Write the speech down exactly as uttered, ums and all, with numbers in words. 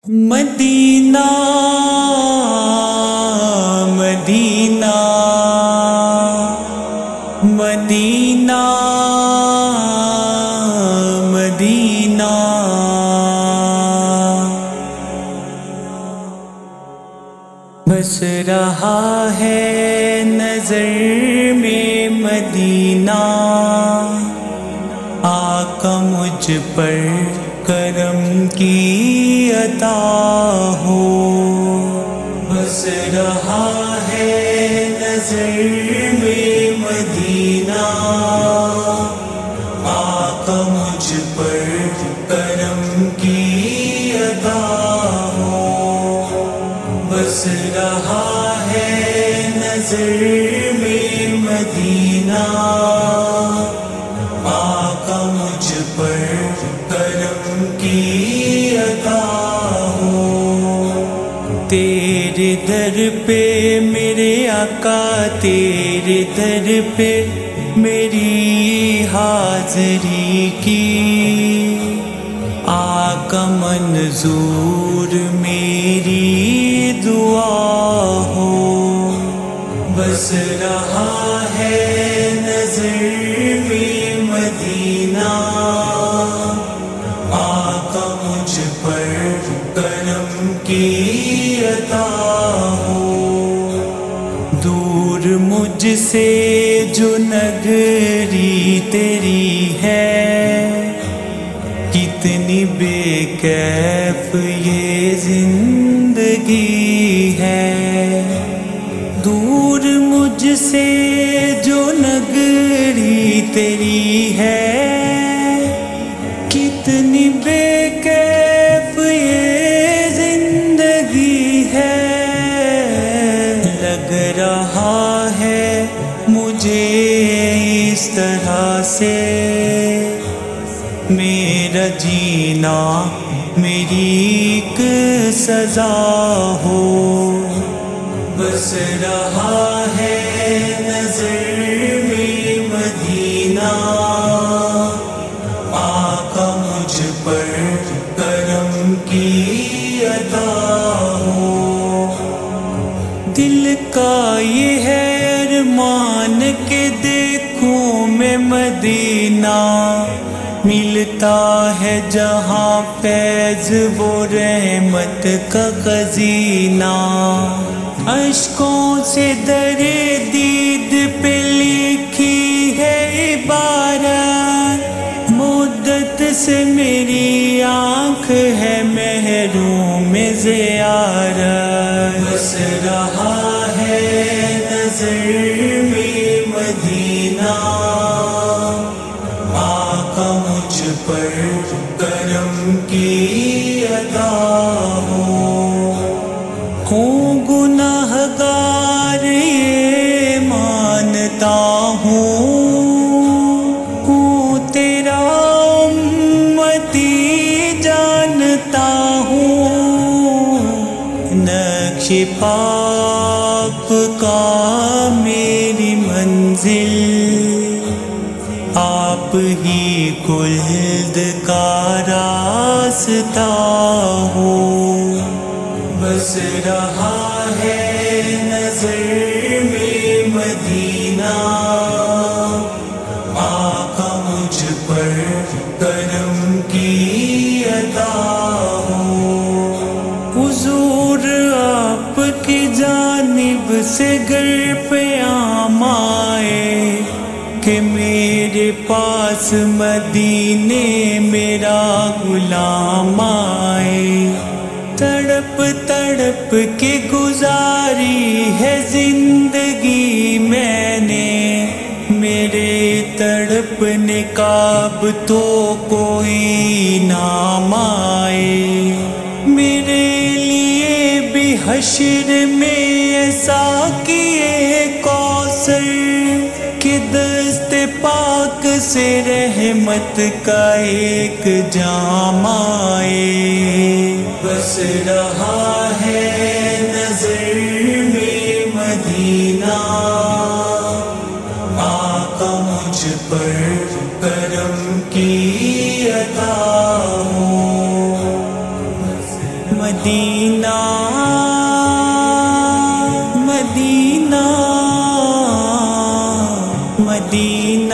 مدینہ مدینہ مدینہ مدینہ بس رہا ہے نظر میں مدینہ، آقا مجھ پر کرم کی عطا ہو۔ بس رہا ہے نظر میں مدینہ، آقا مجھ پر کرم کی عطا ہو۔ بس رہا ہے نظر میں مدینہ، آقا مجھ پر کرم کی عطا ہو۔ تیرے در پہ میرے آقا، تیرے در پہ میری حاضری کی، آقا منظور میری دعا ہو۔ بس رہا ہے نظر میں مدینہ، آقا مجھ پر کرم کی عطا ہو۔ دور مجھ سے جو نگری تیری ہے، کتنی بے کیف یہ زندگی ہے۔ دور مجھ سے جو نگری تیری ہے، کتنی بے کیف یہ زندگی ہے۔ لگ رہا ہے مجھے اس طرح سے میرا جینا میری ایک سزا ہو۔ بس رہا ہے نظر میں مدینہ، آقا مجھ پر کرم کی عطا ہو۔ دل کا یہ ہے ارمان کہ دیکھوں میں مدینہ، ملتا ہے جہاں فیض و رحمت کا خزینہ۔ اشکوں سے در دید پہ لکھی ہے عبارت، مدت سے میری آنکھ ہے محروم زیارت۔ بس رہا ہے نظر میں مدینہ، آقا مجھ پر کرم کی عطا ہو۔ ہوں گناہ گار یہ مانتا ہوں، ہوں تیرا امتی جانتا ہوں۔ نقش پاک کا میری منزل، آپ ہی خلد کا راستہ ہو۔ بس رہا ہے نظر میں مدینہ، آقا مجھ پر کرم کی عطا ہو۔ حضور آپ کی جانب سے گر پیام آئے کہ میرے پاس مدینے میرا غلام آئے، تڑپ تڑپ کے گزاری ہے زندگی میں نے، میرے تڑپنے کا اب تو کوئی نام آئے۔ میرے لیے بھی حشر میں ایسا کیے کوثر کہ دست پاک سے رحمت کا ایک جام آئے۔ بس رہا ہے نظر میں مدینہ، آقا مجھ پر کرم کی عطا ہو۔ مدینہ مدینہ مدینہ